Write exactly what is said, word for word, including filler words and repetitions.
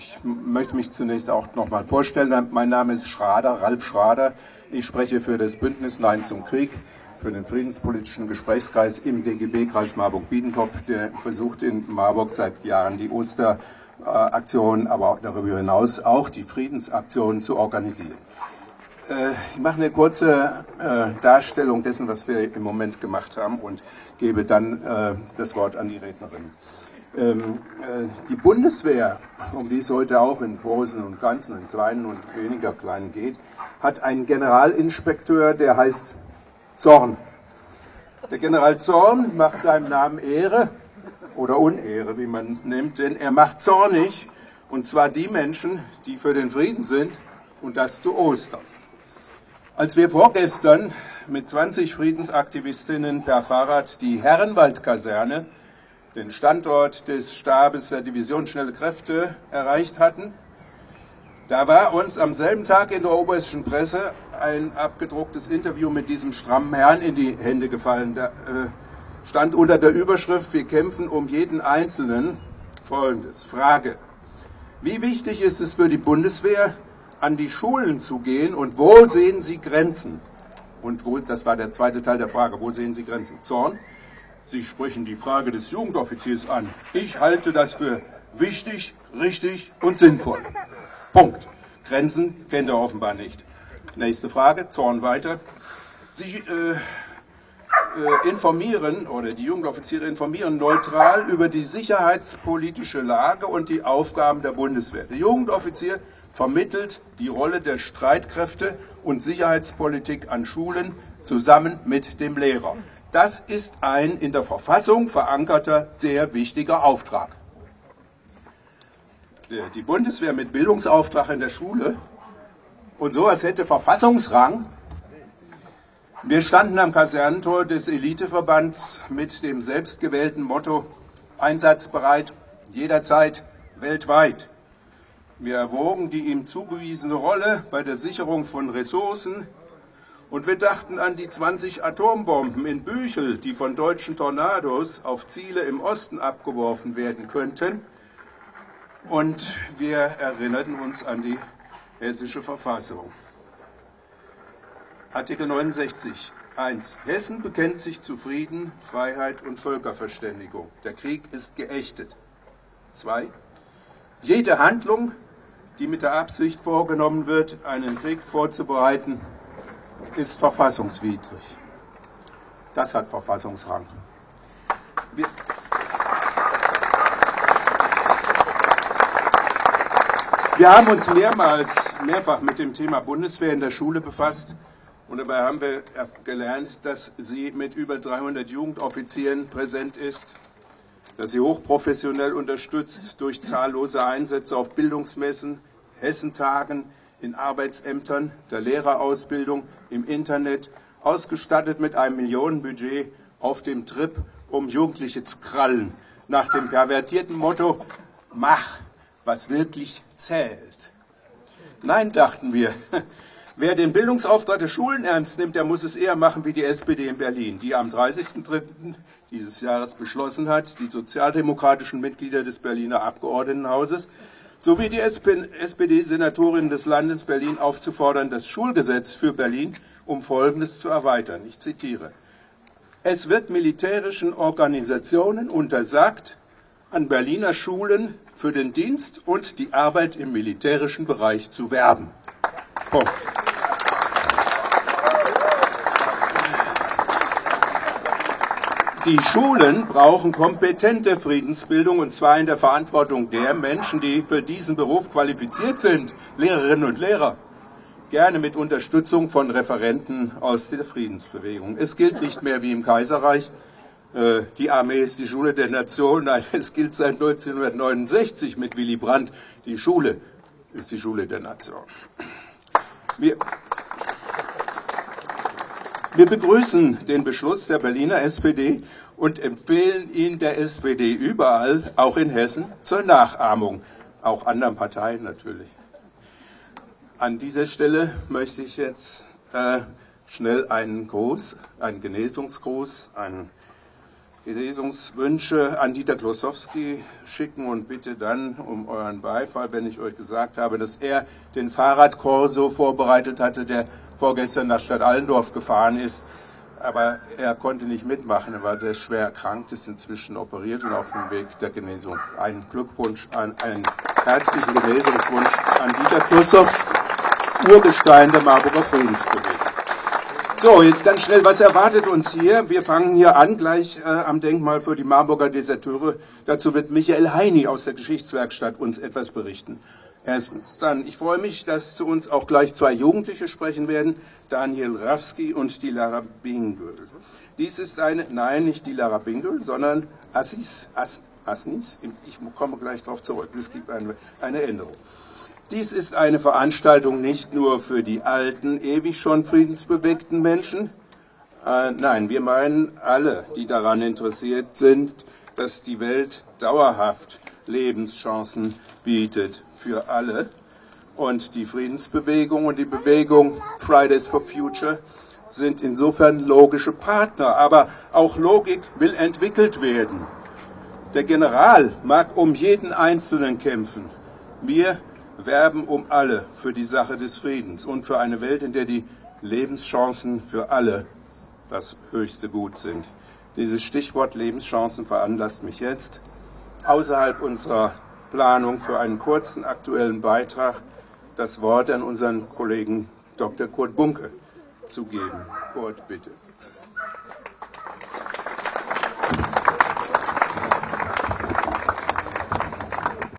Ich möchte mich zunächst auch noch mal vorstellen. Mein Name ist Schrader, Ralf Schrader. Ich spreche für das Bündnis Nein zum Krieg, für den friedenspolitischen Gesprächskreis im D G B-Kreis Marburg-Biedenkopf, der versucht in Marburg seit Jahren die Osteraktion, aber auch darüber hinaus auch die Friedensaktionen zu organisieren. Ich mache eine kurze Darstellung dessen, was wir im Moment gemacht haben, und gebe dann das Wort an die Rednerin. Die Bundeswehr, um die es heute auch in Großen und Ganzen, in Kleinen und weniger Kleinen geht, hat einen Generalinspekteur, der heißt Zorn. Der General Zorn macht seinem Namen Ehre oder Unehre, wie man nimmt, denn er macht zornig, und zwar die Menschen, die für den Frieden sind, und das zu Ostern. Als wir vorgestern mit zwanzig Friedensaktivistinnen per Fahrrad die Herrenwaldkaserne, den Standort des Stabes der Division Schnelle Kräfte, erreicht hatten, da war uns am selben Tag in der oberbayerischen Presse ein abgedrucktes Interview mit diesem strammen Herrn in die Hände gefallen. Da äh, stand unter der Überschrift: Wir kämpfen um jeden Einzelnen. Folgendes: Frage: Wie wichtig ist es für die Bundeswehr, an die Schulen zu gehen, und wo sehen Sie Grenzen? Und wo, das war der zweite Teil der Frage, wo sehen Sie Grenzen? Zorn: Sie sprechen die Frage des Jugendoffiziers an. Ich halte das für wichtig, richtig und sinnvoll. Punkt. Grenzen kennt er offenbar nicht. Nächste Frage, Zorn weiter. Sie äh, äh, informieren, oder die Jugendoffiziere informieren neutral über die sicherheitspolitische Lage und die Aufgaben der Bundeswehr. Der Jugendoffizier vermittelt die Rolle der Streitkräfte und Sicherheitspolitik an Schulen zusammen mit dem Lehrer. Das ist ein in der Verfassung verankerter, sehr wichtiger Auftrag. Die Bundeswehr mit Bildungsauftrag in der Schule und sowas hätte Verfassungsrang. Wir standen am Kasernentor des Eliteverbands mit dem selbstgewählten Motto: einsatzbereit, jederzeit, weltweit. Wir erwogen die ihm zugewiesene Rolle bei der Sicherung von Ressourcen, und wir dachten an die zwanzig Atombomben in Büchel, die von deutschen Tornados auf Ziele im Osten abgeworfen werden könnten. Und wir erinnerten uns an die hessische Verfassung. Artikel neunundsechzig eins. Hessen bekennt sich zu Frieden, Freiheit und Völkerverständigung. Der Krieg ist geächtet. zwei. Jede Handlung, die mit der Absicht vorgenommen wird, einen Krieg vorzubereiten, ist verfassungswidrig. Das hat Verfassungsrang. Wir Wir haben uns mehrmals, mehrfach mit dem Thema Bundeswehr in der Schule befasst, und dabei haben wir gelernt, dass sie mit über dreihundert Jugendoffizieren präsent ist, dass sie hochprofessionell unterstützt durch zahllose Einsätze auf Bildungsmessen, Hessentagen, in Arbeitsämtern, der Lehrerausbildung, im Internet, ausgestattet mit einem Millionenbudget auf dem Trip, um Jugendliche zu krallen, nach dem pervertierten Motto: Mach, was wirklich zählt. Nein, dachten wir, wer den Bildungsauftrag der Schulen ernst nimmt, der muss es eher machen wie die S P D in Berlin, die am dreißigsten dritten dieses Jahres beschlossen hat, die sozialdemokratischen Mitglieder des Berliner Abgeordnetenhauses sowie die S P D-Senatorinnen des Landes Berlin aufzufordern, das Schulgesetz für Berlin um Folgendes zu erweitern. Ich zitiere: Es wird militärischen Organisationen untersagt, an Berliner Schulen für den Dienst und die Arbeit im militärischen Bereich zu werben. Punkt. Die Schulen brauchen kompetente Friedensbildung, und zwar in der Verantwortung der Menschen, die für diesen Beruf qualifiziert sind, Lehrerinnen und Lehrer. Gerne mit Unterstützung von Referenten aus der Friedensbewegung. Es gilt nicht mehr wie im Kaiserreich: Die Armee ist die Schule der Nation. Nein, es gilt seit neunzehnhundertneunundsechzig mit Willy Brandt: Die Schule ist die Schule der Nation. Wir, wir begrüßen den Beschluss der Berliner S P D und empfehlen ihn der S P D überall, auch in Hessen, zur Nachahmung. Auch anderen Parteien natürlich. An dieser Stelle möchte ich jetzt äh, schnell einen Gruß, einen Genesungsgruß, einen Lesungswünsche an Dieter Klossowski schicken und bitte dann um euren Beifall, wenn ich euch gesagt habe, dass er den Fahrradkorso vorbereitet hatte, der vorgestern nach Stadt Allendorf gefahren ist. Aber er konnte nicht mitmachen, er war sehr schwer erkrankt, ist inzwischen operiert und auf dem Weg der Genesung. Einen Glückwunsch, an, einen herzlichen Genesungswunsch an Dieter Klossowski, Urgestein der Marburger Friedensbewegung. So, jetzt ganz schnell, was erwartet uns hier? Wir fangen hier an, gleich äh, am Denkmal für die Marburger Deserteure. Dazu wird Michael Heini aus der Geschichtswerkstatt uns etwas berichten. Erstens, dann, ich freue mich, dass zu uns auch gleich zwei Jugendliche sprechen werden, Daniel Rawski und die Lara Bingöl. Dies ist eine, nein, nicht die Lara Bingöl, sondern Assis, As, Asnis, ich komme gleich darauf zurück, es gibt eine, eine Änderung. Dies ist eine Veranstaltung nicht nur für die alten, ewig schon friedensbewegten Menschen. Äh, nein, wir meinen alle, die daran interessiert sind, dass die Welt dauerhaft Lebenschancen bietet für alle. Und die Friedensbewegung und die Bewegung Fridays for Future sind insofern logische Partner. Aber auch Logik will entwickelt werden. Der General mag um jeden Einzelnen kämpfen. Wir werben um alle für die Sache des Friedens und für eine Welt, in der die Lebenschancen für alle das höchste Gut sind. Dieses Stichwort Lebenschancen veranlasst mich jetzt, außerhalb unserer Planung für einen kurzen aktuellen Beitrag das Wort an unseren Kollegen Doktor Kurt Bunke zu geben. Kurt, bitte.